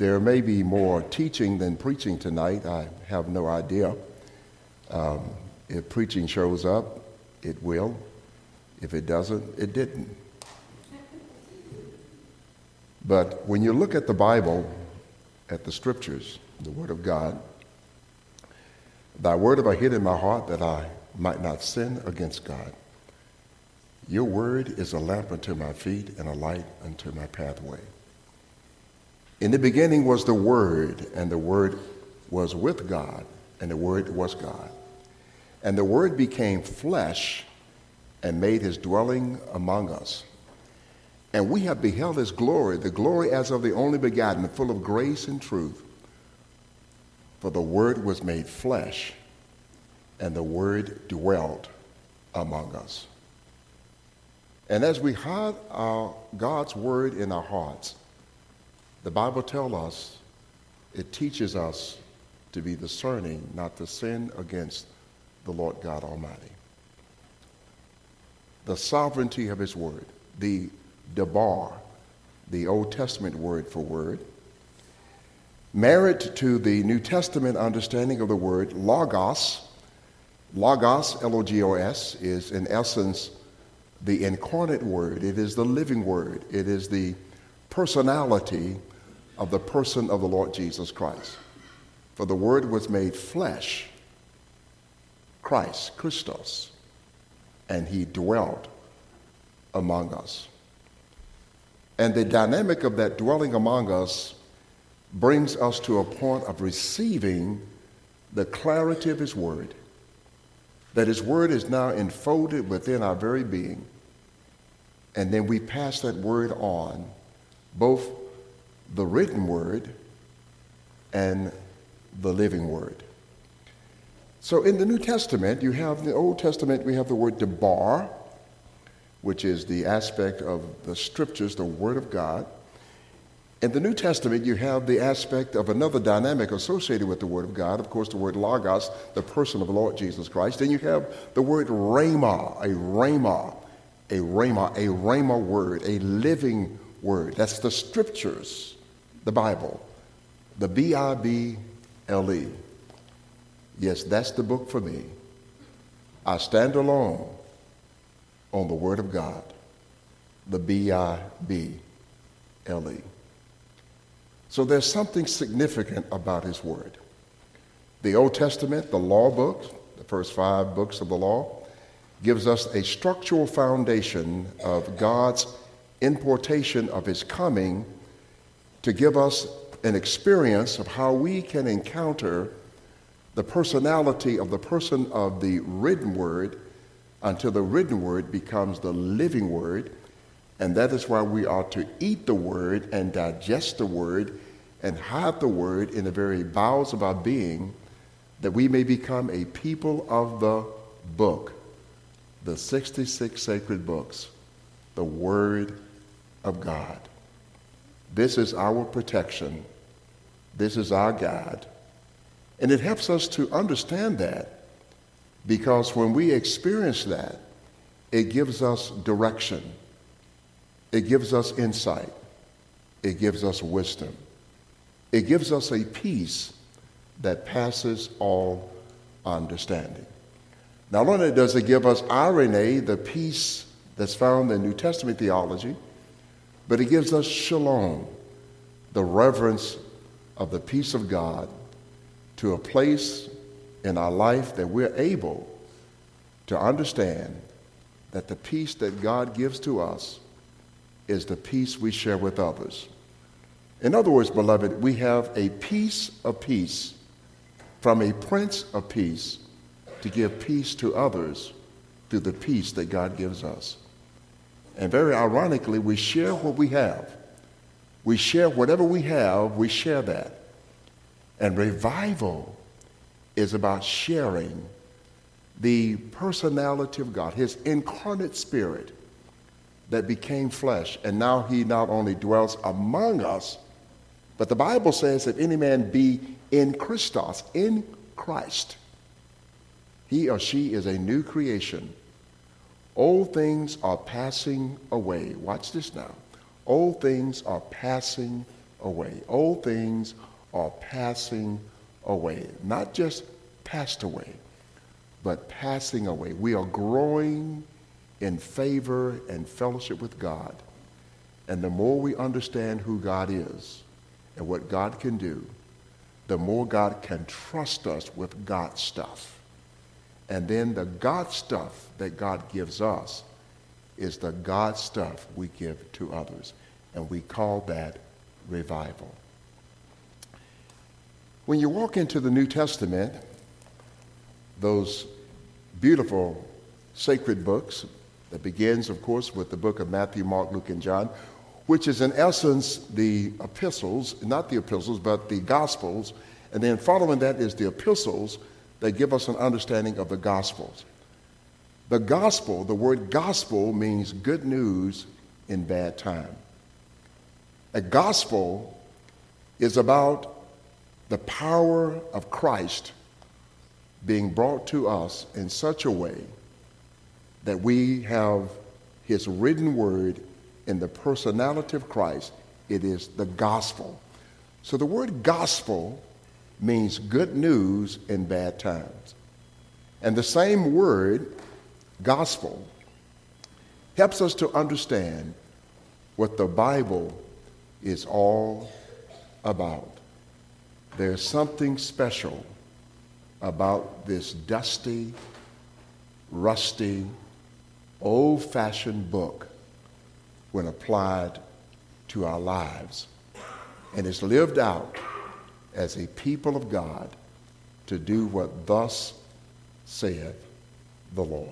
There may be more teaching than preaching tonight. I have no idea. If preaching shows up, it will. If it doesn't, it didn't. But when you look at the Bible, at the scriptures, the Word of God, thy word have I hid in my heart that I might not sin against God. Your word is a lamp unto my feet and a light unto my pathway. In the beginning was the Word, and the Word was with God, and the Word was God. And the Word became flesh and made his dwelling among us. And we have beheld his glory, the glory as of the only begotten, full of grace and truth. For the Word was made flesh, and the Word dwelt among us. And as we hide God's Word in our hearts, the Bible tells us, it teaches us to be discerning, not to sin against the Lord God Almighty. The sovereignty of his word, the debar, the Old Testament word for word, married to the New Testament understanding of the word logos. Logos, L-O-G-O-S, is in essence the incarnate word. It is the living word. It is the personality of the person of the Lord Jesus Christ. For the Word was made flesh, Christ, Christos, and he dwelt among us. And the dynamic of that dwelling among us brings us to a point of receiving the clarity of his Word, that his Word is now enfolded within our very being, and then we pass that Word on, both the written word and the living word. So in the New Testament, you have the Old Testament, we have the word debar, which is the aspect of the scriptures, the word of God. In the New Testament, you have the aspect of another dynamic associated with the word of God, of course, the word logos, the person of the Lord Jesus Christ. Then you have the word rhema, a rhema word, a living word. That's the scriptures, the Bible, the B-I-B-L-E. Yes, that's the book for me. I stand alone on the Word of God, the B-I-B-L-E. So there's something significant about his Word. The Old Testament, the law books, the first 5 books of the law, gives us a structural foundation of God's importation of his coming to give us an experience of how we can encounter the personality of the person of the written word until the written word becomes the living word. And that is why we are to eat the word and digest the word and hide the word in the very bowels of our being, that we may become a people of the book, the 66 sacred books, the Word of God. This is our protection. This is our guide. And it helps us to understand that, because when we experience that, it gives us direction. It gives us insight. It gives us wisdom. It gives us a peace that passes all understanding. Not only does it give us irene, the peace that's found in New Testament theology, but it gives us shalom, the reverence of the peace of God, to a place in our life that we're able to understand that the peace that God gives to us is the peace we share with others. In other words, beloved, we have a piece of peace from a Prince of Peace to give peace to others through the peace that God gives us. And very ironically, we share what we have. We share whatever we have, we share that. And revival is about sharing the personality of God, his incarnate spirit that became flesh. And now he not only dwells among us, but the Bible says if any man be in Christos, in Christ, he or she is a new creation. Old things are passing away. Watch this now. Old things are passing away. Old things are passing away. Not just passed away, but passing away. We are growing in favor and fellowship with God. And the more we understand who God is and what God can do, the more God can trust us with God's stuff. And then the God stuff that God gives us is the God stuff we give to others. And we call that revival. When you walk into the New Testament, those beautiful sacred books that begins, of course, with the book of Matthew, Mark, Luke, and John, which is in essence the epistles, not the epistles, but the gospels. And then following that is the epistles that give us an understanding of the gospels. The gospel, the word gospel means good news in bad time. A gospel is about the power of Christ being brought to us in such a way that we have his written word in the personality of Christ. It is the gospel. So the word gospel means good news in bad times. And the same word, gospel, helps us to understand what the Bible is all about. There's something special about this dusty, rusty, old-fashioned book when applied to our lives. And it's lived out as a people of God to do what thus saith the Lord.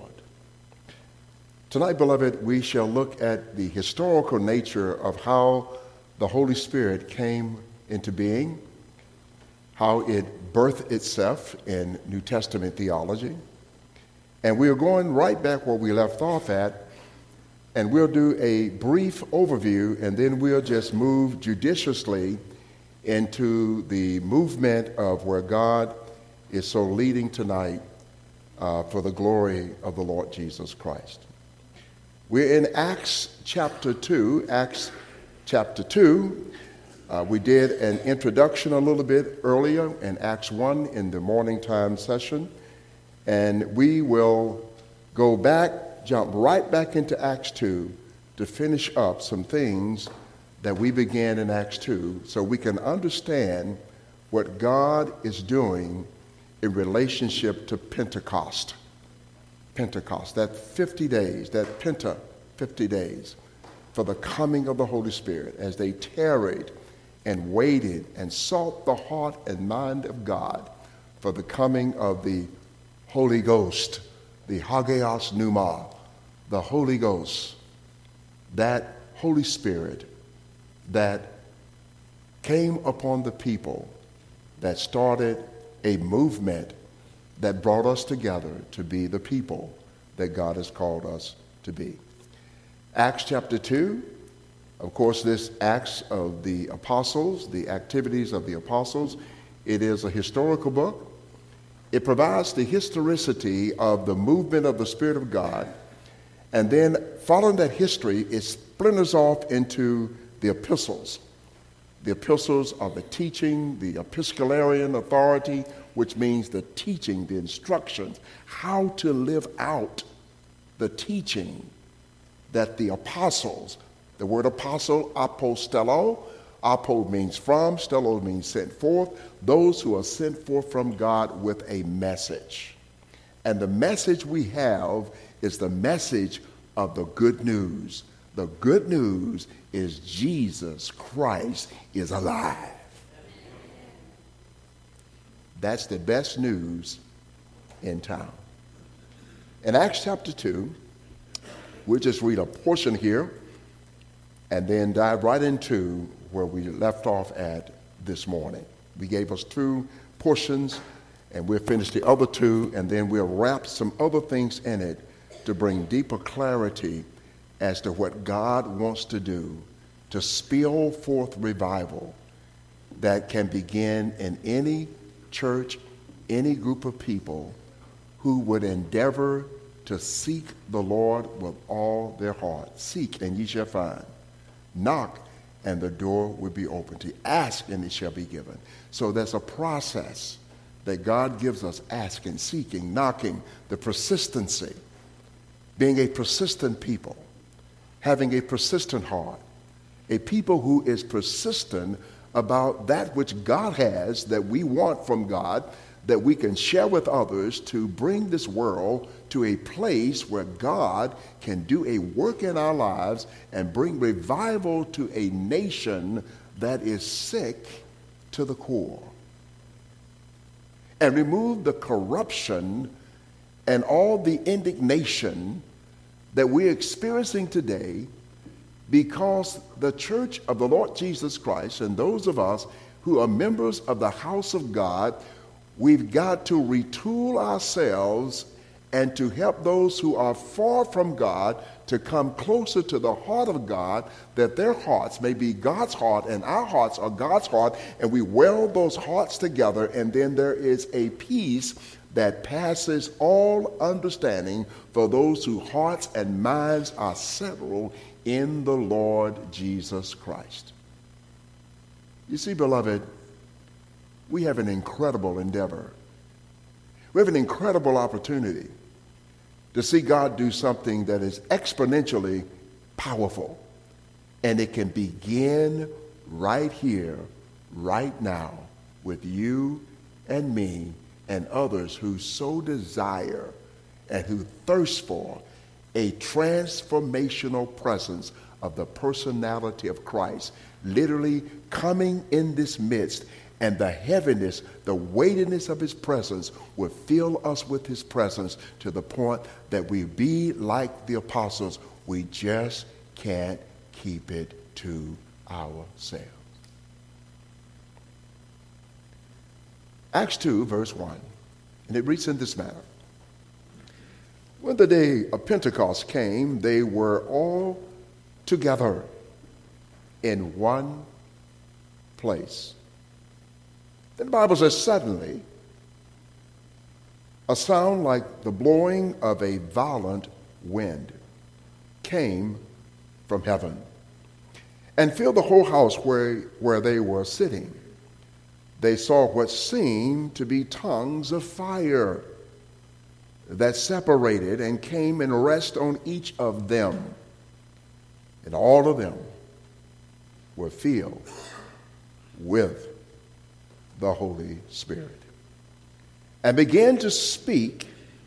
Tonight, beloved, we shall look at the historical nature of how the Holy Spirit came into being, how it birthed itself in New Testament theology. And we are going right back where we left off at, and we'll do a brief overview, and then we'll just move judiciously into the movement of where God is so leading tonight for the glory of the Lord Jesus Christ. We're in Acts chapter 2. Acts chapter 2. We did an introduction a little bit earlier in Acts 1 in the morning time session. And we will go back, jump right back into Acts 2 to finish up some things that we began in Acts 2 so we can understand what God is doing in relationship to Pentecost. Pentecost, that 50 days, that 50 days for the coming of the Holy Spirit as they tarried and waited and sought the heart and mind of God for the coming of the Holy Ghost, the Hagios Pneuma, the Holy Ghost, that Holy Spirit that came upon the people, that started a movement that brought us together to be the people that God has called us to be. Acts chapter 2, of course, this Acts of the Apostles, the activities of the apostles, it is a historical book. It provides the historicity of the movement of the Spirit of God. And then following that history, it splinters off into the epistles. The epistles are the teaching, the episcopalian authority, which means the teaching, the instructions, how to live out the teaching that the apostles, the word apostle, apostello, apo means from, stello means sent forth, those who are sent forth from God with a message. And the message we have is the message of the good news. The good news is Jesus Christ is alive. That's the best news in town. In Acts chapter 2, we'll just read a portion here and then dive right into where we left off at this morning. We gave us 2 portions, and we'll finish the other 2, and then we'll wrap some other things in it to bring deeper clarity as to what God wants to do to spill forth revival that can begin in any church, any group of people who would endeavor to seek the Lord with all their heart. Seek, and ye shall find. Knock, and the door will be open to you. Ask, and it shall be given. So there's a process that God gives us: asking, seeking, knocking, the persistency, being a persistent people, having a persistent heart, a people who is persistent about that which God has that we want from God, that we can share with others to bring this world to a place where God can do a work in our lives and bring revival to a nation that is sick to the core, and remove the corruption and all the indignation that we're experiencing today, because the church of the Lord Jesus Christ and those of us who are members of the house of God, we've got to retool ourselves and to help those who are far from God to come closer to the heart of God, that their hearts may be God's heart and our hearts are God's heart, and we weld those hearts together, and then there is a peace that passes all understanding for those whose hearts and minds are settled in the Lord Jesus Christ. You see, beloved, we have an incredible endeavor. We have an incredible opportunity to see God do something that is exponentially powerful. And it can begin right here, right now, with you and me and others who so desire and who thirst for a transformational presence of the personality of Christ, literally coming in this midst, and the heaviness, the weightiness of his presence will fill us with his presence to the point that we be like the apostles. We just can't keep it to ourselves. Acts 2, verse 1, and it reads in this manner. When the day of Pentecost came, they were all together in one place. Then the Bible says, suddenly, a sound like the blowing of a violent wind came from heaven and filled the whole house where they were sitting. They saw what seemed to be tongues of fire that separated and came and rest on each of them. And all of them were filled with the Holy Spirit and began to speak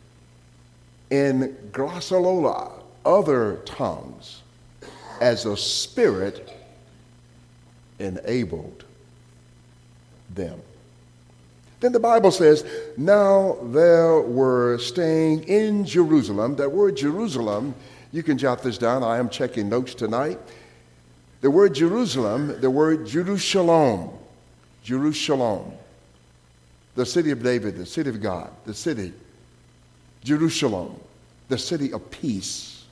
in glossolalia, other tongues, as the Spirit enabled them. Then the Bible says, now there were staying in Jerusalem. That word Jerusalem, you can jot this down. I am checking notes tonight. The word Jerusalem, the word Jerusalem, Jerusalem, the city of David, the city of God, the city, Jerusalem, the city of peace.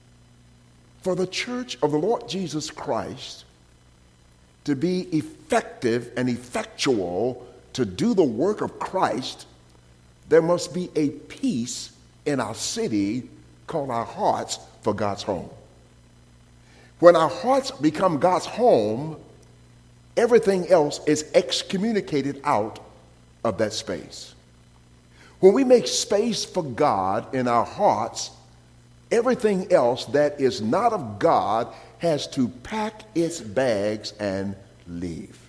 For the church of the Lord Jesus Christ to be effective and effectual to do the work of Christ, there must be a peace in our city called our hearts for God's home. When our hearts become God's home, everything else is excommunicated out of that space. When we make space for God in our hearts, everything else that is not of God has to pack its bags and leave.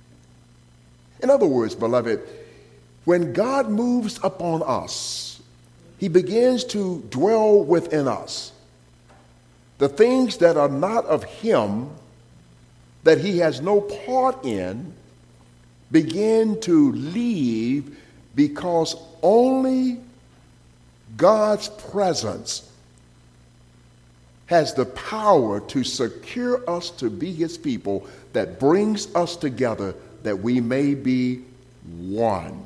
In other words, beloved, when God moves upon us, he begins to dwell within us. The things that are not of him, that he has no part in, begin to leave, because only God's presence has the power to secure us to be his people, that brings us together that we may be one.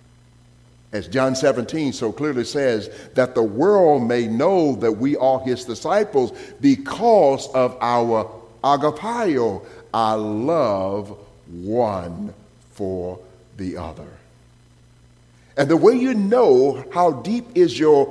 As John 17 so clearly says, that the world may know that we are his disciples because of our agapao, our love one for the other. And the way you know how deep is your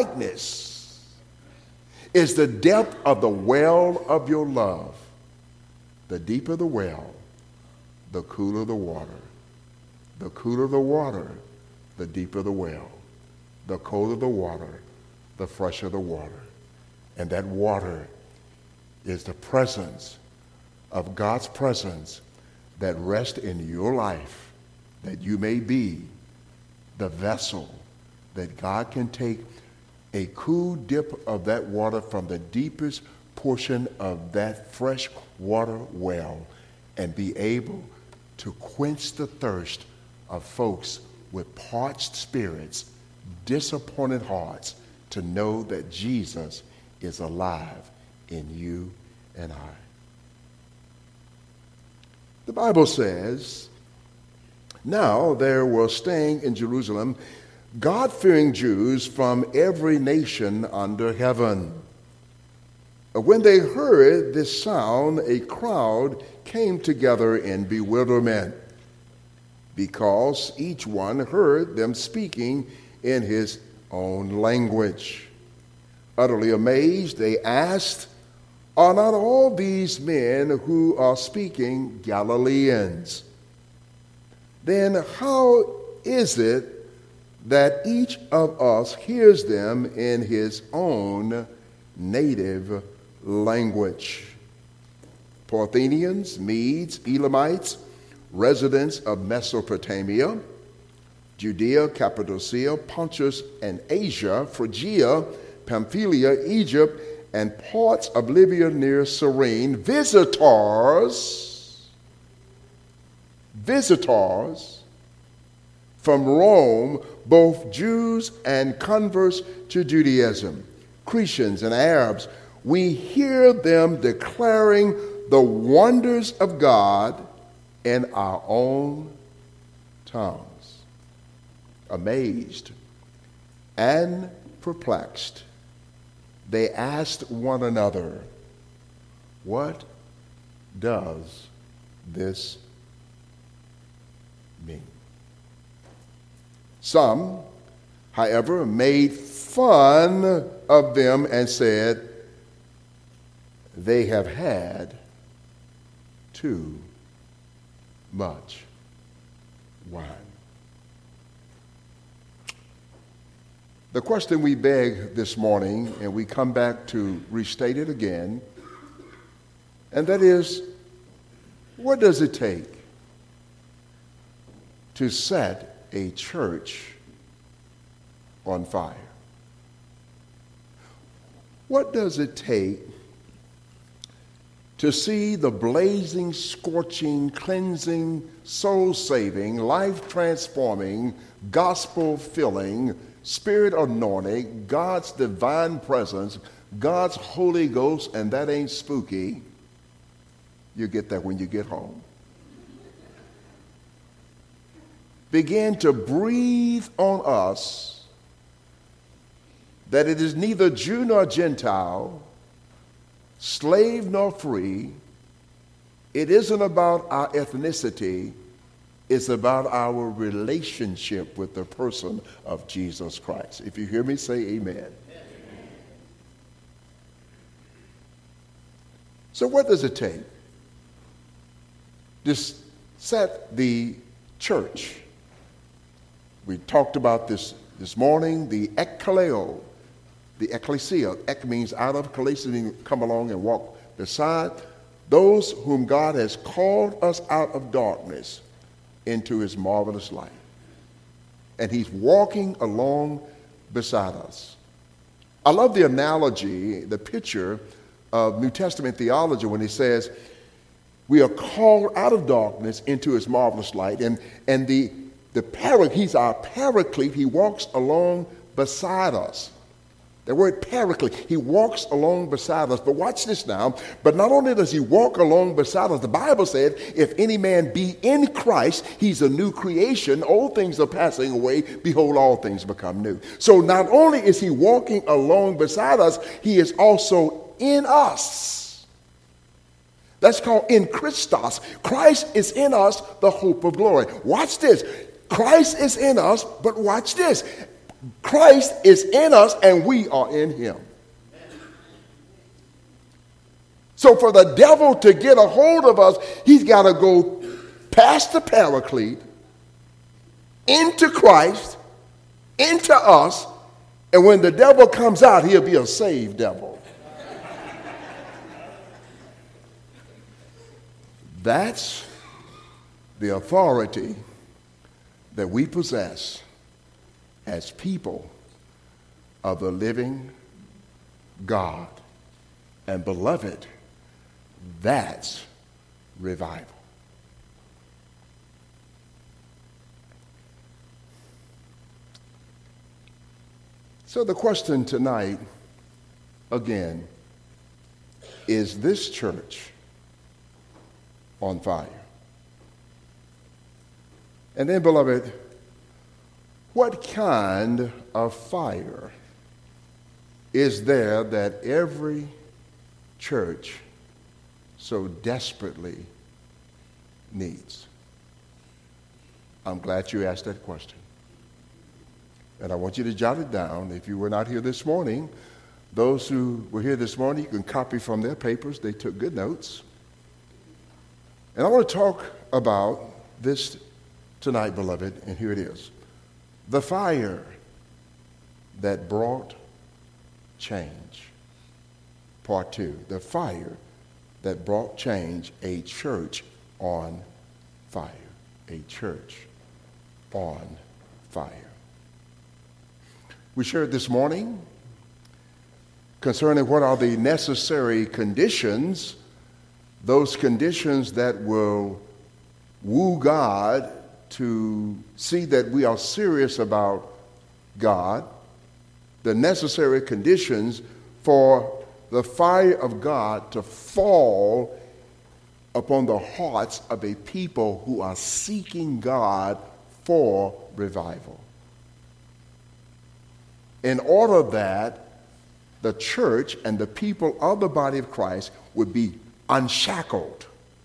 Christ-likeness is the depth of the well of your love The deeper the well, the cooler the water. The cooler the water, the deeper the well. The colder the water, the fresher the water. And that water is the presence of God's presence that rests in your life, that you may be the vessel that God can take a cool dip of that water from the deepest portion of that fresh water well and be able to quench the thirst of folks with parched spirits, disappointed hearts, to know that Jesus is alive in you and I. The Bible says, now there were staying in Jerusalem God-fearing Jews from every nation under heaven. When they heard this sound, a crowd came together in bewilderment, because each one heard them speaking in his own language. Utterly amazed, they asked, are not all these men who are speaking Galileans? Then how is it that each of us hears them in his own native language? Parthians, Medes, Elamites, residents of Mesopotamia, Judea, Cappadocia, Pontus and Asia, Phrygia, Pamphylia, Egypt, and parts of Libya near Cyrene, visitors from Rome, both Jews and converts to Judaism, Cretans and Arabs, we hear them declaring the wonders of God in our own tongues. Amazed and perplexed, they asked one another, what does this mean? Some, however, made fun of them and said, they have had too much wine. The question we beg this morning, and we come back to restate it again, and that is, what does it take to set a church on fire? What does it take to see the blazing, scorching, cleansing, soul-saving, life-transforming, gospel-filling, Spirit anointing, God's divine presence, God's Holy Ghost, and that ain't spooky. You get that when you get home. Begin to breathe on us that it is neither Jew nor Gentile, slave nor free. It isn't about our ethnicity. It's about our relationship with the person of Jesus Christ. If you hear me, say amen. Amen. So what does it take to set the church? We talked about this morning, the ekkaleo, the ecclesia. Ek means out of, kaleo means come along and walk beside. Those whom God has called us out of darkness into his marvelous light. And he's walking along beside us. I love the analogy, the picture of New Testament theology when he says, we are called out of darkness into his marvelous light. And he's our paraclete. He walks along beside us. The word paraclete, he walks along beside us. But watch this now. But not only does he walk along beside us, the Bible said, if any man be in Christ, he's a new creation. Old things are passing away. Behold, all things become new. So not only is he walking along beside us, he is also in us. That's called in Christos. Christ is in us, the hope of glory. Watch this. Christ is in us, but watch this. Christ is in us and we are in him. So for the devil to get a hold of us, he's got to go past the Paraclete, into Christ, into us, and when the devil comes out, he'll be a saved devil. That's the authority that we possess as people of the living God. And beloved, that's revival. So the question tonight, again, is this church on fire? And then, beloved, what kind of fire is there that every church so desperately needs? I'm glad you asked that question. And I want you to jot it down. If you were not here this morning, those who were here this morning, you can copy from their papers. They took good notes. And I want to talk about this tonight, beloved, and here it is. The fire that brought change. Part 2. The fire that brought change. A church on fire. A church on fire. We shared this morning concerning what are the necessary conditions, those conditions that will woo God to see that we are serious about God, the necessary conditions for the fire of God to fall upon the hearts of a people who are seeking God for revival. In order that the church and the people of the body of Christ would be unshackled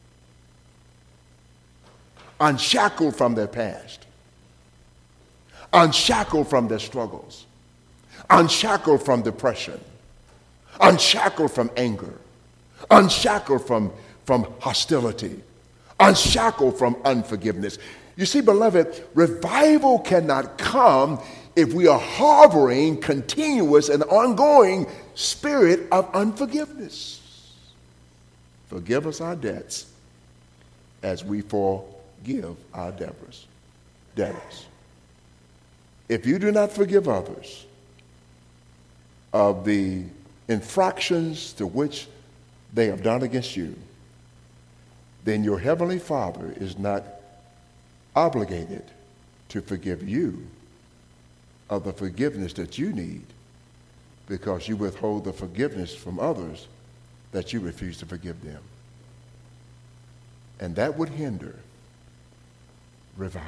from their past, unshackled from their struggles, unshackled from depression, unshackled from anger, unshackled from hostility, unshackled from unforgiveness. You see, beloved, revival cannot come if we are harboring continuous and ongoing spirit of unforgiveness. Forgive us our debts as we forgive our debtors. If you do not forgive others of the infractions to which they have done against you, then your heavenly Father is not obligated to forgive you of the forgiveness that you need, because you withhold the forgiveness from others that you refuse to forgive them. And that would hinder revival.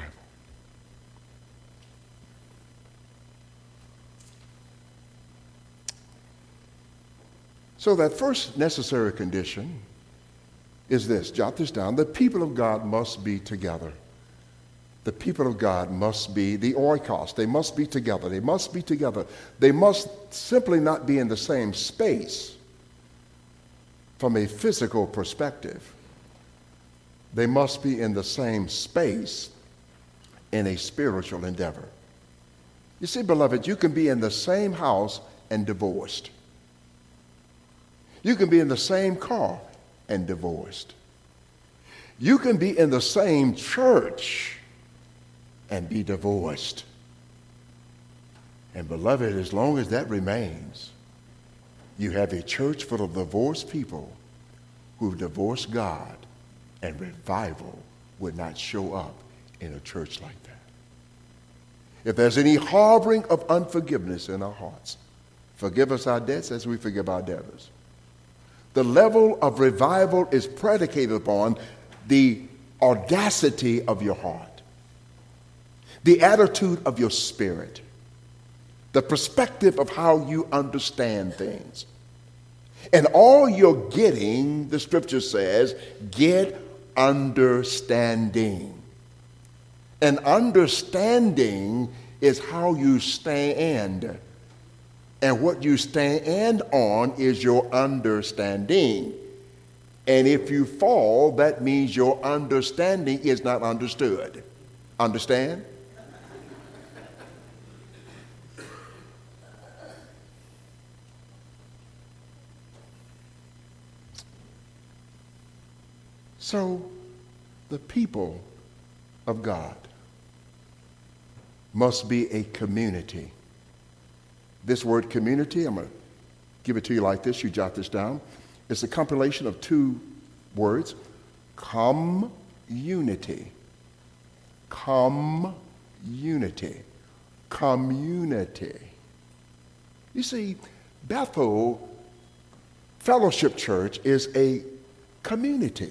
So that first necessary condition is this. Jot this down. The people of God must be together. The people of God must be the oikos. They must be together. They must be together. They must simply not be in the same space from a physical perspective. They must be in the same space in a spiritual endeavor. You see, beloved, you can be in the same house and divorced. You can be in the same car and divorced. You can be in the same church and be divorced. And beloved, as long as that remains, you have a church full of divorced people who've divorced God, and revival would not show up in a church like that. If there's any harboring of unforgiveness in our hearts, forgive us our debts as we forgive our debtors. The level of revival is predicated upon the audacity of your heart, the attitude of your spirit, the perspective of how you understand things. And all you're getting, the scripture says, get understanding. And understanding is how you stand. And what you stand on is your understanding. And if you fall, that means your understanding is not understood. Understand? So, the people of God must be a community. This word community, I'm going to give it to you like this. You jot this down. It's a compilation of two words. Community. Community. Community. You see, Bethel Fellowship Church is a community.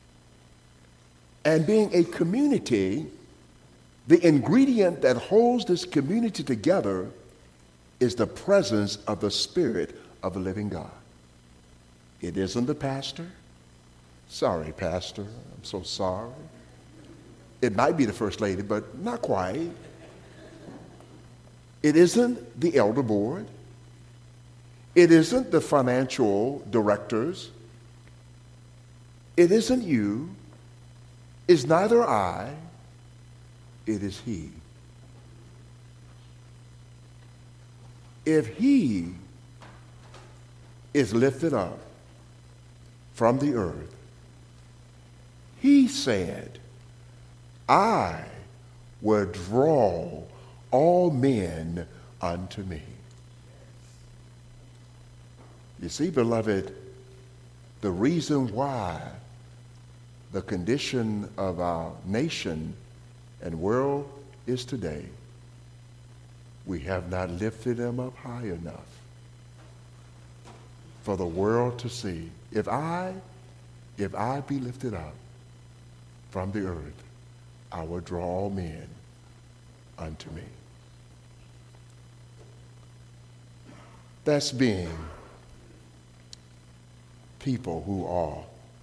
And being a community, the ingredient that holds this community together is the presence of the Spirit of the living God. It isn't the pastor. Sorry, pastor, I'm so sorry. It might be the first lady, but not quite. It isn't the elder board. It isn't the financial directors. It isn't you. It's neither I. It is he. If he is lifted up from the earth, he said, I will draw all men unto me. You see, beloved, the reason why the condition of our nation and world is today, we have not lifted them up high enough for the world to see. If I be lifted up from the earth, I will draw all men unto me. That's being people who are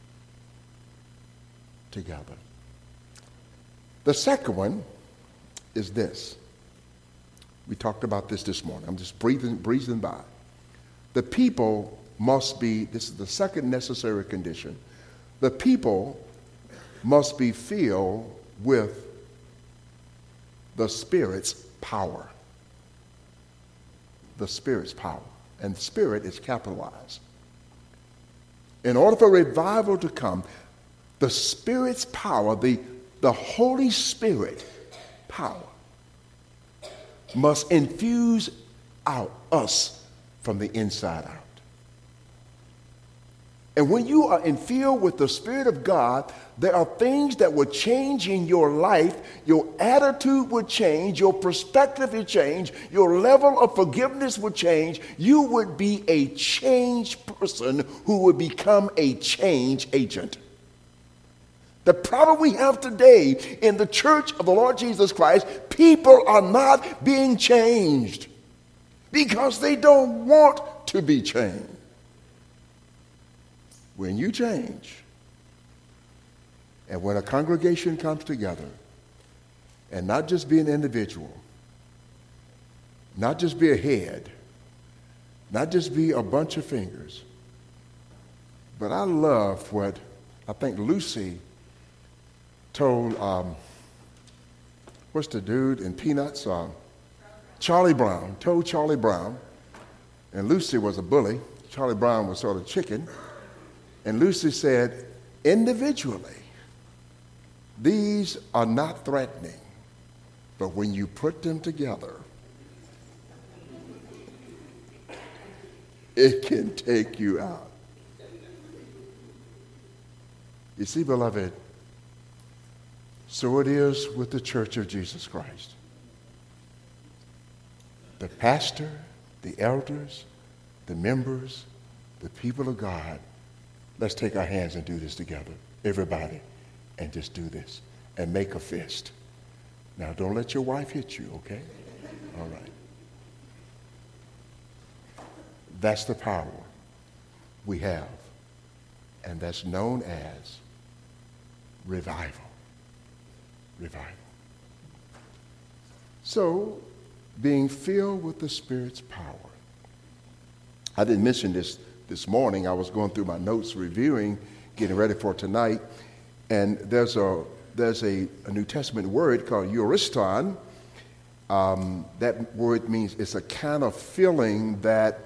together. The second one is this. We talked about this morning. I'm just breezing by. The people must be, this is the second necessary condition, the people must be filled with the Spirit's power. The Spirit's power. And Spirit is capitalized. In order for revival to come, the Spirit's power, the Holy Spirit power, must infuse us from the inside out. And when you are infilled with the Spirit of God, there are things that will change in your life. Your attitude will change. Your perspective will change. Your level of forgiveness will change. You would be a changed person who would become a change agent. The problem we have today in the church of the Lord Jesus Christ, people are not being changed because they don't want to be changed. When you change, and when a congregation comes together, and not just be an individual, not just be a head, not just be a bunch of fingers, but I love what I think Lucy told, what's the dude in Peanuts? Charlie Brown, told Charlie Brown, and Lucy was a bully. Charlie Brown was sort of chicken. And Lucy said, individually, these are not threatening, but when you put them together, it can take you out. You see, beloved, so it is with the Church of Jesus Christ. The pastor, the elders, the members, the people of God, let's take our hands and do this together, everybody, and just do this and make a fist. Now, don't let your wife hit you, okay? All right. That's the power we have, and that's known as revival. Revival. So, being filled with the Spirit's power. I didn't mention this morning. I was going through my notes reviewing, getting ready for tonight. And there's a New Testament word called euriston. That word means it's a kind of feeling that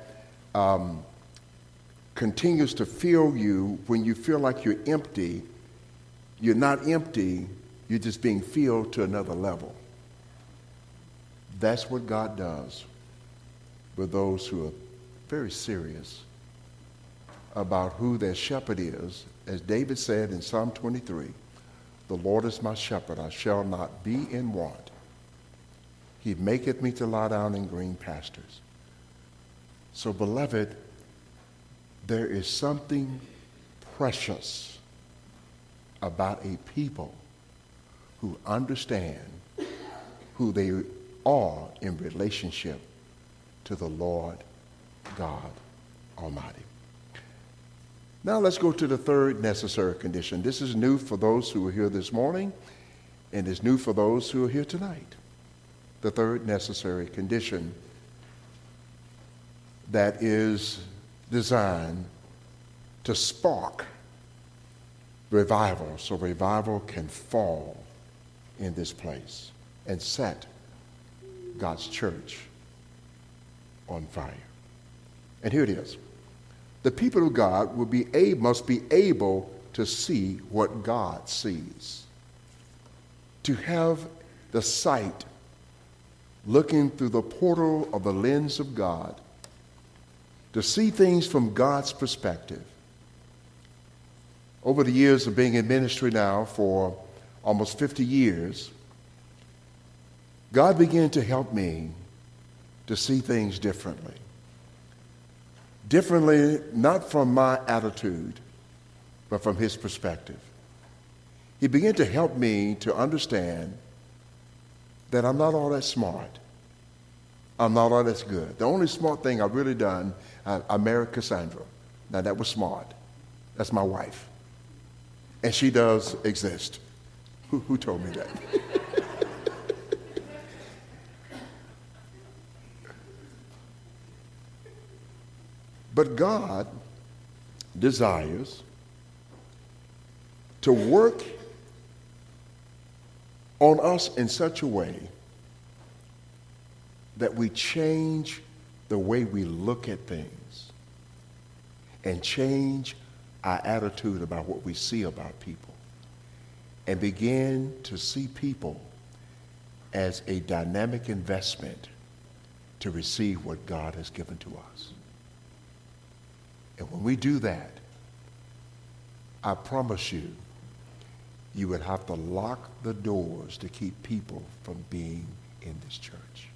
continues to fill you when you feel like you're empty. You're not empty, you're just being filled to another level. That's what God does with those who are very serious about who their shepherd is. As David said in Psalm 23, the Lord is my shepherd, I shall not be in want. He maketh me to lie down in green pastures. So, beloved, there is something precious about a people who understand who they are in relationship to the Lord God Almighty. Now let's go to the third necessary condition. This is new for those who are here this morning, and is new for those who are here tonight. The third necessary condition that is designed to spark revival, so revival can fall in this place and set God's church on fire. And here it is. The people of God must be able to see what God sees, to have the sight looking through the portal of the lens of God, to see things from God's perspective. Over the years of being in ministry now for almost 50 years, God began to help me to see things differently. Differently, not from my attitude, but from his perspective. He began to help me to understand that I'm not all that smart. I'm not all that good. The only smart thing I've really done, I married Cassandra. Now that was smart. That's my wife. And she does exist. Who told me that? But God desires to work on us in such a way that we change the way we look at things and change our attitude about what we see about people and begin to see people as a dynamic investment to receive what God has given to us. And when we do that, I promise you, you would have to lock the doors to keep people from being in this church.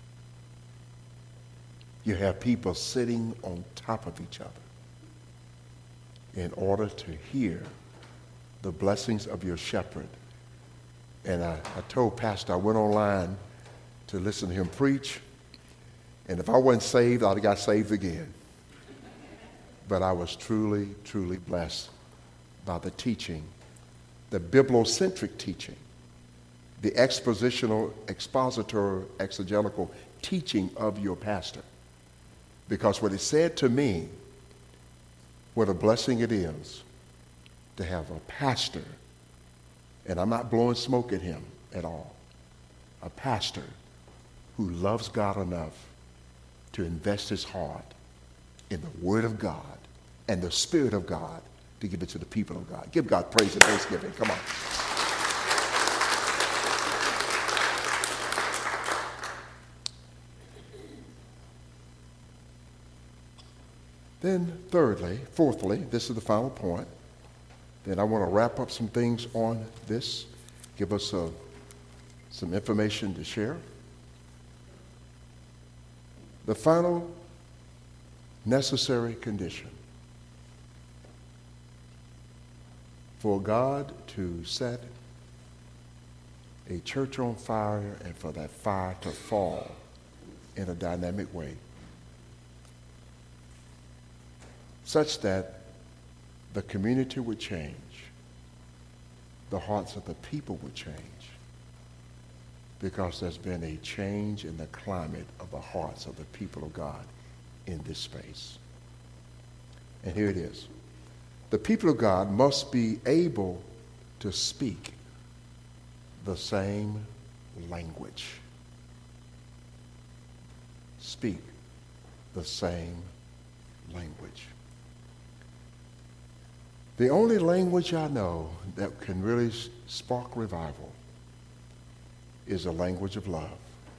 You have people sitting on top of each other in order to hear the blessings of your shepherd. And I told Pastor, I went online to listen to him preach, and if I wasn't saved, I'd have got saved again. But I was truly, truly blessed by the teaching, the bibliocentric teaching, the expository, exegetical teaching of your pastor. Because what he said to me, what a blessing it is to have a pastor, and I'm not blowing smoke at him at all, a pastor who loves God enough to invest his heart in the Word of God and the Spirit of God to give it to the people of God. Give God praise and thanksgiving. Come on. Then fourthly, this is the final point. Then I want to wrap up some things on this, give us some information to share. The final necessary condition for God to set a church on fire and for that fire to fall in a dynamic way, such that the community would change, the hearts of the people would change, because there's been a change in the climate of the hearts of the people of God in this space. And here it is. The people of God must be able to speak the same language. Speak the same language. The only language I know that can really spark revival is the language of love.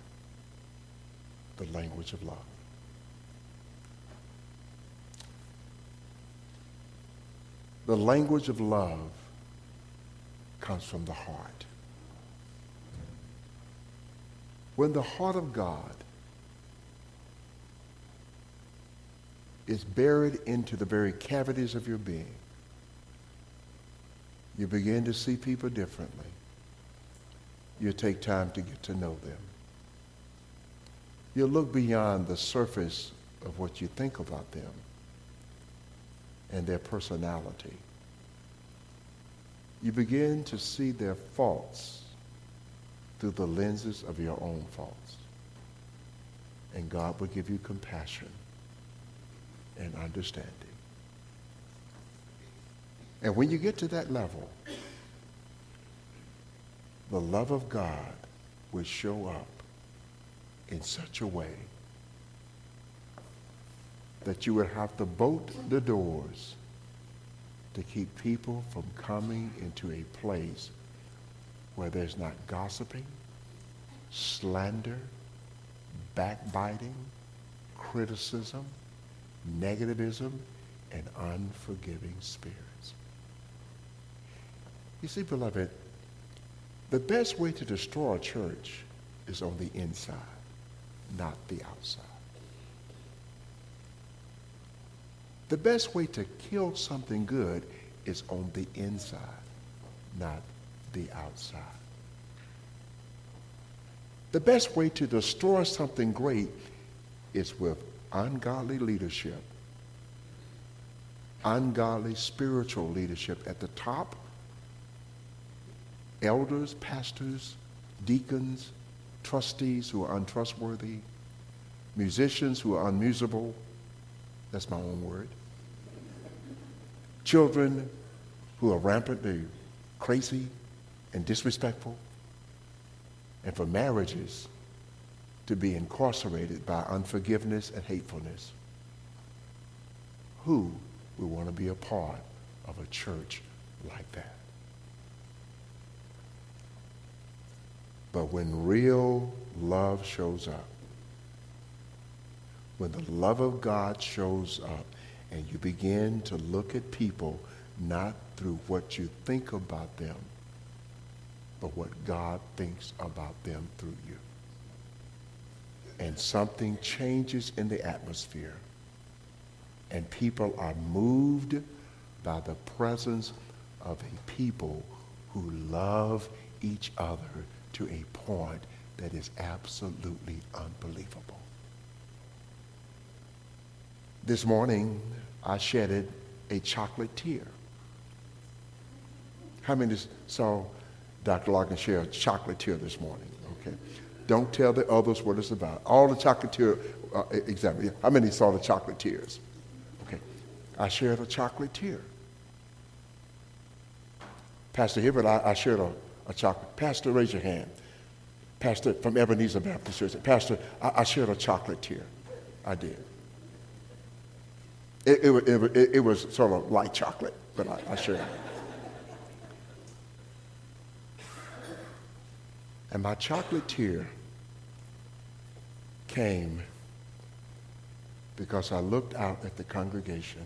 The language of love. The language of love comes from the heart. When the heart of God is buried into the very cavities of your being, you begin to see people differently. You take time to get to know them. You look beyond the surface of what you think about them and their personality. You begin to see their faults through the lenses of your own faults. And God will give you compassion and understanding. And when you get to that level, the love of God will show up in such a way that you would have to bolt the doors to keep people from coming into a place where there's not gossiping, slander, backbiting, criticism, negativism, and unforgiving spirits. You see, beloved, the best way to destroy a church is on the inside, not the outside. The best way to kill something good is on the inside, not the outside. The best way to destroy something great is with ungodly leadership, ungodly spiritual leadership at the top, elders, pastors, deacons, trustees who are untrustworthy, musicians who are unmusable. That's my own word. Children who are rampantly crazy and disrespectful. And for marriages to be incarcerated by unforgiveness and hatefulness. Who would want to be a part of a church like that? But when real love shows up, when the love of God shows up and you begin to look at people not through what you think about them, but what God thinks about them through you. And something changes in the atmosphere. And people are moved by the presence of a people who love each other to a point that is absolutely unbelievable. This morning, I shedded a chocolate tear. How many saw Dr. Larkin share a chocolate tear this morning? Okay. Don't tell the others what it's about. All the chocolate tear example. How many saw the chocolate tears? Okay. I shared a chocolate tear. Pastor Hibbert, I shared a chocolate. Pastor, raise your hand. Pastor from Ebenezer Baptist Church. Pastor, I shared a chocolate tear. I did. It was sort of light chocolate, but I shared it. And my chocolate tear came because I looked out at the congregation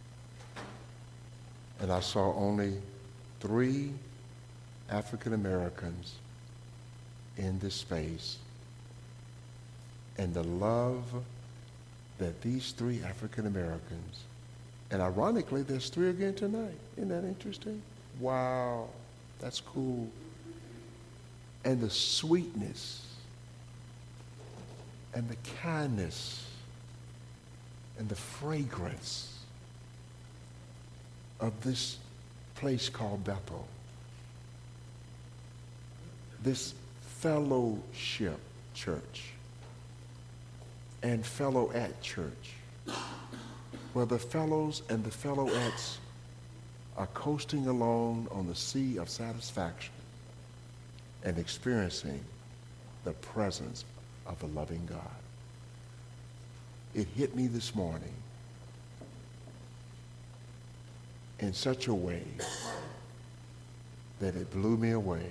and I saw only 3 African Americans in this space. And the love that these 3 African Americans, and ironically, there's 3 again tonight. Isn't that interesting? Wow, that's cool. And the sweetness and the kindness and the fragrance of this place called Bethel, this fellowship church and fellow at church, where the fellows and the fellowettes are coasting along on the sea of satisfaction and experiencing the presence of a loving God. It hit me this morning in such a way that it blew me away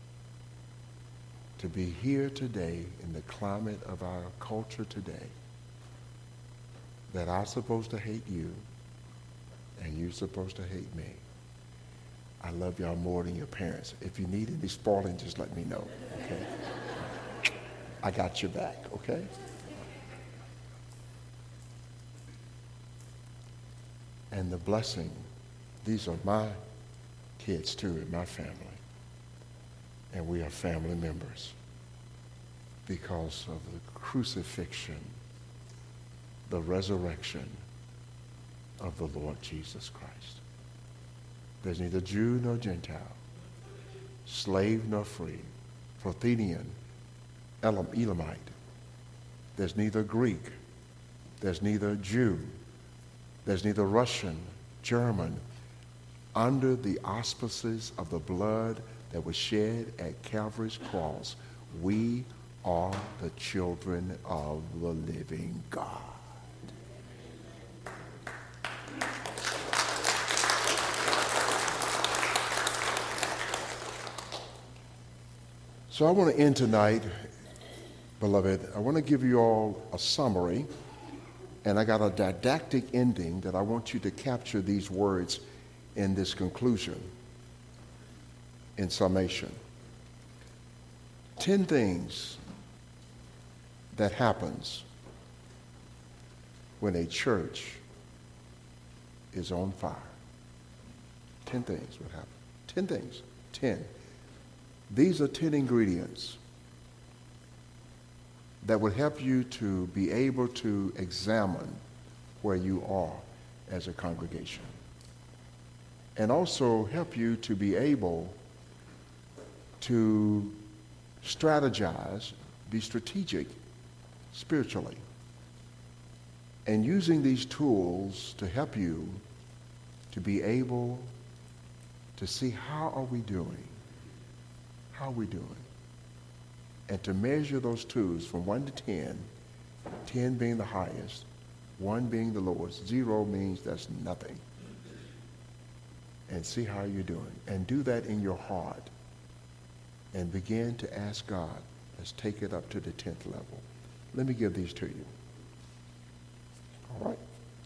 to be here today in the climate of our culture today, that I'm supposed to hate you and you're supposed to hate me. I love y'all more than your parents. If you need any spoiling, just let me know, okay? I got your back, okay? And the blessing, these are my kids too, in my family. And we are family members because of the crucifixion, the resurrection of the Lord Jesus Christ. There's neither Jew nor Gentile, slave nor free, Prothenian, Elamite. There's neither Greek, there's neither Jew, there's neither Russian, German. Under the auspices of the blood that was shed at Calvary's cross, we are the children of the living God. So I want to end tonight, beloved. I want to give you all a summary, and I got a didactic ending that I want you to capture these words in this conclusion, in summation. 10 things that happens when a church is on fire. 10 things would happen. 10 things. 10. These are 10 ingredients that would help you to be able to examine where you are as a congregation, and also help you to be able to strategize, be strategic spiritually, and using these tools to help you to be able to see how are we doing, and to measure those twos from 1 to 10, 10 being the highest, 1 being the lowest, 0 means that's nothing, and see how you're doing. And do that in your heart and begin to ask God, let's take it up to the 10th level. Let me give these to you. All right?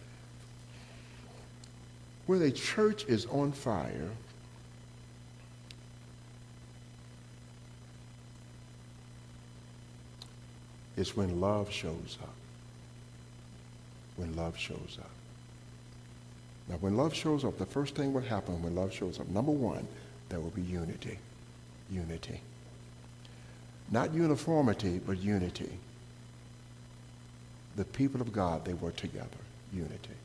Where the church is on fire, is when love shows up. When love shows up. Now, when love shows up, the first thing would happen when love shows up, number 1, there will be unity. Unity. Not uniformity, but unity. The people of God, they work together. Unity.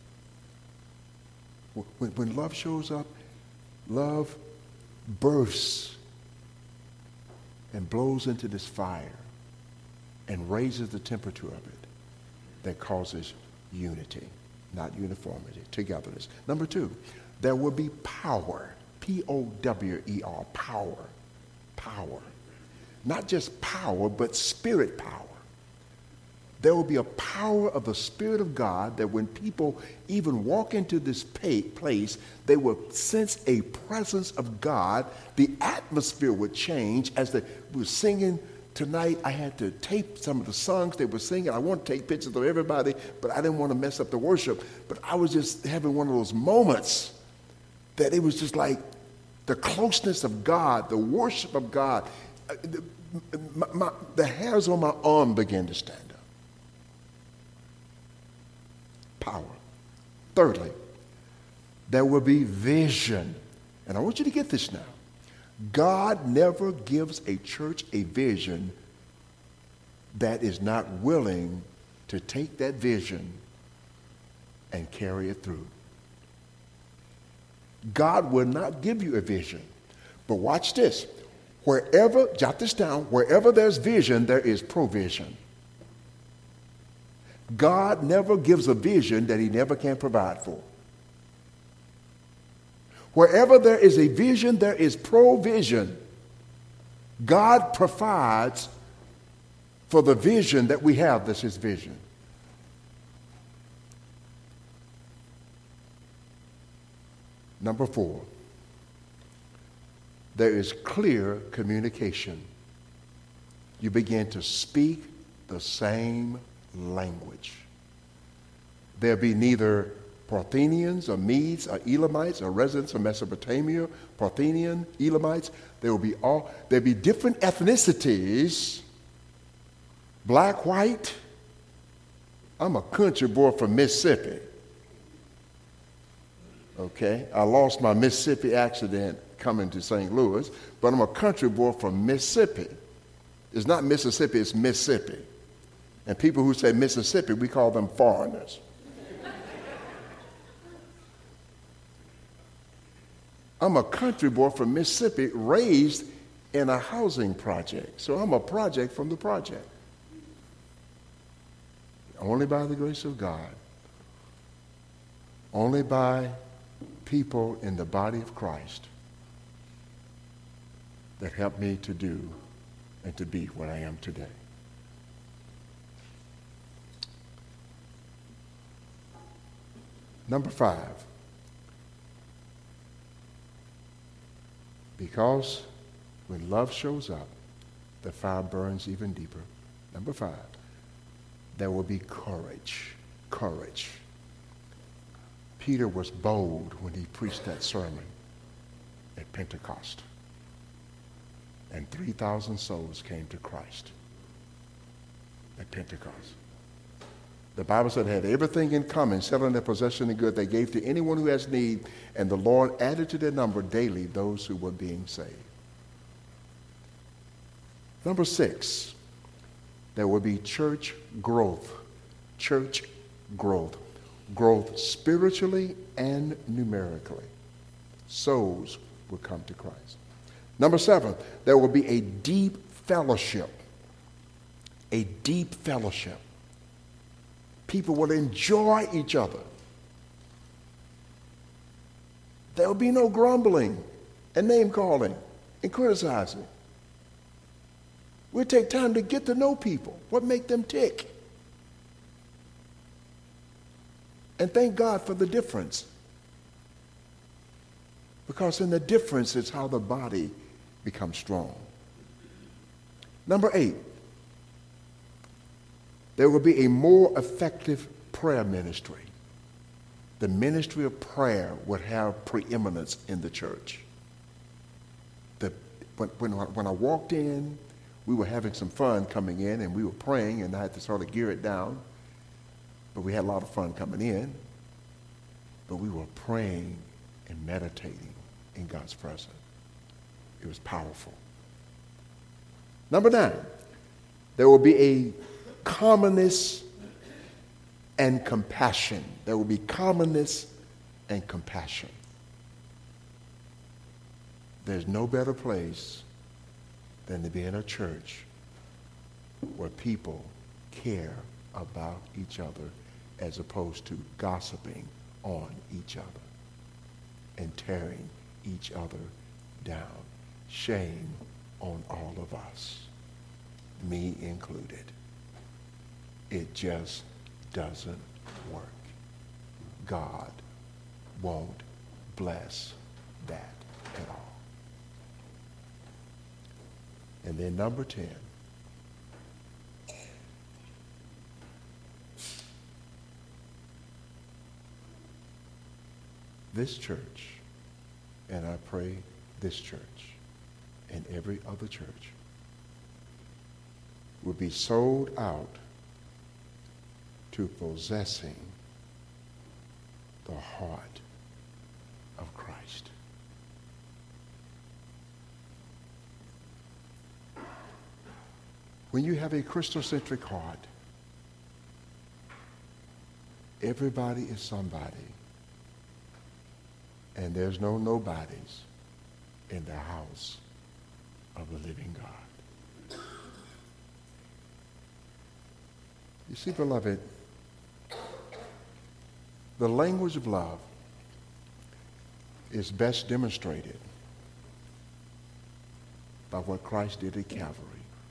When love shows up, love bursts and blows into this fire and raises the temperature of it that causes unity, not uniformity, togetherness. Number 2, there will be power, P-O-W-E-R, power, power. Not just power, but spirit power. There will be a power of the Spirit of God that when people even walk into this place, they will sense a presence of God. The atmosphere would change as they were singing. Tonight, I had to tape some of the songs they were singing. I want to take pictures of everybody, but I didn't want to mess up the worship. But I was just having one of those moments that it was just like the closeness of God, the worship of God. The hairs on my arm began to stand up. Power. Thirdly, there will be vision. And I want you to get this now. God never gives a church a vision that is not willing to take that vision and carry it through. God will not give you a vision. But watch this. Wherever, jot this down, wherever there's vision, there is provision. God never gives a vision that he never can provide for. Wherever there is a vision, there is provision. God provides for the vision that we have. That's his vision. Number 4, there is clear communication. You begin to speak the same language. There be neither Parthians or Medes or Elamites or residents of Mesopotamia, Parthian, Elamites. There be different ethnicities, black, white. I'm a country boy from Mississippi. Okay, I lost my Mississippi accent coming to St. Louis, but I'm a country boy from Mississippi. It's not Mississippi, it's Mississippi. And people who say Mississippi, we call them foreigners. I'm a country boy from Mississippi, raised in a housing project. So I'm a project from the project. Only by the grace of God, only by people in the body of Christ that helped me to do and to be what I am today. Number 5, because when love shows up, the fire burns even deeper. Number 5, there will be courage. Courage. Peter was bold when he preached that sermon at Pentecost. And 3,000 souls came to Christ at Pentecost. The Bible said they had everything in common, selling their possession and good they gave to anyone who has need, and the Lord added to their number daily those who were being saved. Number 6, there will be church growth. Church growth. Growth spiritually and numerically. Souls will come to Christ. Number 7, there will be a deep fellowship. A deep fellowship. People will enjoy each other. There will be no grumbling and name calling and criticizing. We'll take time to get to know people. What make them tick? And thank God for the difference. Because in the difference is how the body becomes strong. Number 8, there will be a more effective prayer ministry. The ministry of prayer would have preeminence in the church. When I walked in, we were having some fun coming in, and we were praying, and I had to sort of gear it down. But we had a lot of fun coming in. But we were praying and meditating in God's presence. It was powerful. Number 9, there will be a commonness and compassion. There will be commonness and compassion. There's no better place than to be in a church where people care about each other as opposed to gossiping on each other and tearing each other down. Shame on all of us, me included. It just doesn't work. God won't bless that at all. And then number 10, this church, and I pray this church and every other church, will be sold out to possessing the heart of Christ. When you have a Christocentric heart, everybody is somebody, and there's no nobodies in the house of the living God. You see, beloved, the language of love is best demonstrated by what Christ did at Calvary.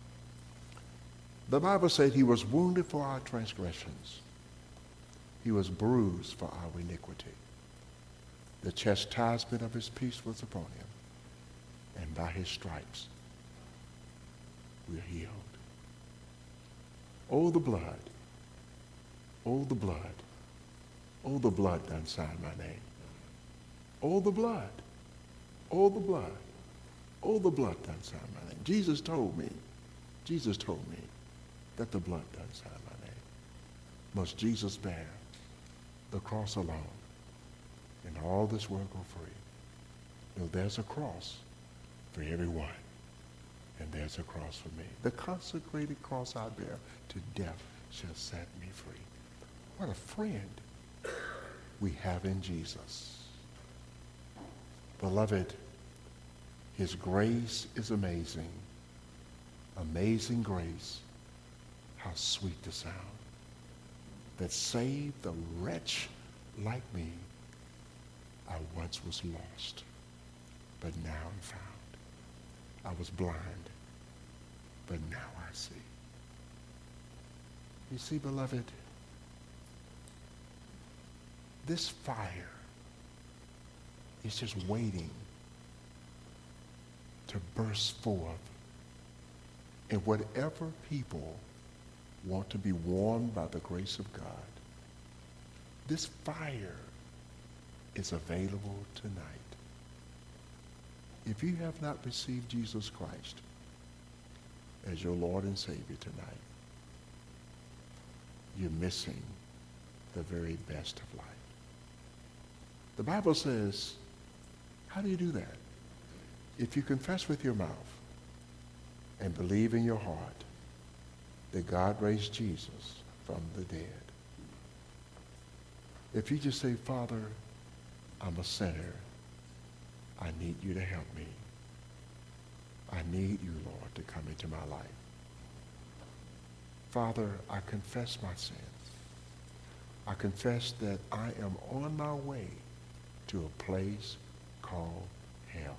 The Bible said he was wounded for our transgressions. He was bruised for our iniquity. The chastisement of his peace was upon him, and by his stripes we're healed. Oh, the blood. Oh, the blood. Oh, the blood done sign my name. Oh, the blood. Oh, the blood. Oh, the blood done sign my name. Jesus told me that the blood done sign my name. Must Jesus bear the cross alone, and all this world go free? No, there's a cross for everyone, and there's a cross for me. The consecrated cross I bear to death shall set me free. What a friend we have in Jesus. Beloved, his grace is amazing. Amazing grace, how sweet the sound that saved the wretch like me. I once was lost, but now I'm found. I was blind, but now I see. You see, beloved, this fire is just waiting to burst forth. And whatever people want to be warmed by the grace of God, this fire is available tonight. If you have not received Jesus Christ as your Lord and Savior tonight, you're missing the very best of life. The Bible says, how do you do that? If you confess with your mouth and believe in your heart that God raised Jesus from the dead. If you just say, Father, I'm a sinner. I need you to help me. I need you, Lord, to come into my life. Father, I confess my sins. I confess that I am on my way to a place called hell,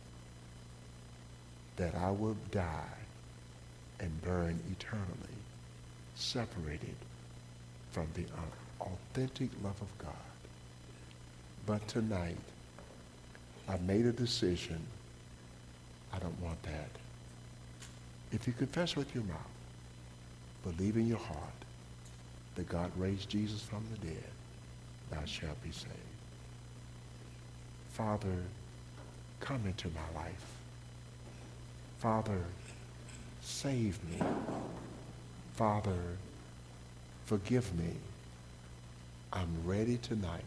that I will die and burn eternally, separated from the authentic love of God. But tonight, I made a decision. I don't want that. If you confess with your mouth, believe in your heart that God raised Jesus from the dead, thou shalt be saved. Father, come into my life. Father, save me. Father, forgive me. I'm ready tonight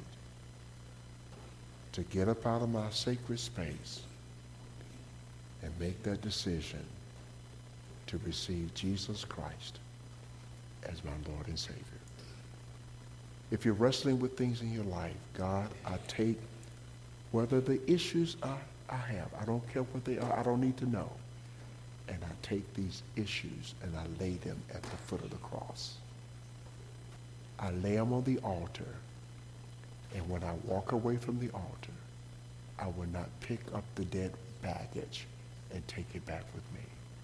to get up out of my sacred space and make that decision to receive Jesus Christ as my Lord and Savior. If you're wrestling with things in your life, God, I take whether the issues I have, I don't care what they are, I don't need to know. And I take these issues and I lay them at the foot of the cross. I lay them on the altar. And when I walk away from the altar, I will not pick up the dead baggage and take it back with me.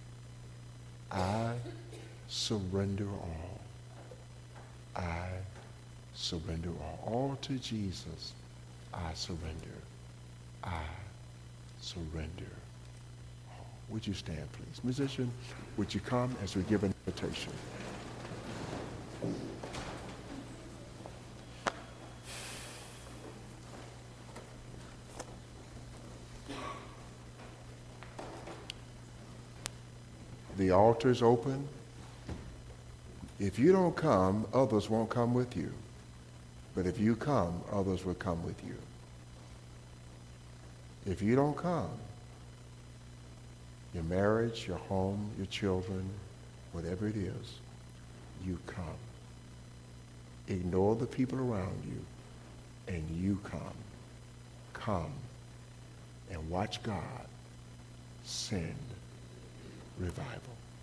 I surrender all. I surrender all. All to Jesus, I surrender. I surrender. Would you stand, please? Musician, would you come as we give an invitation? The altar is open. If you don't come, others won't come with you. But if you come, others will come with you. If you don't come, your marriage, your home, your children, whatever it is, you come. Ignore the people around you, and you come. Come and watch God send revival.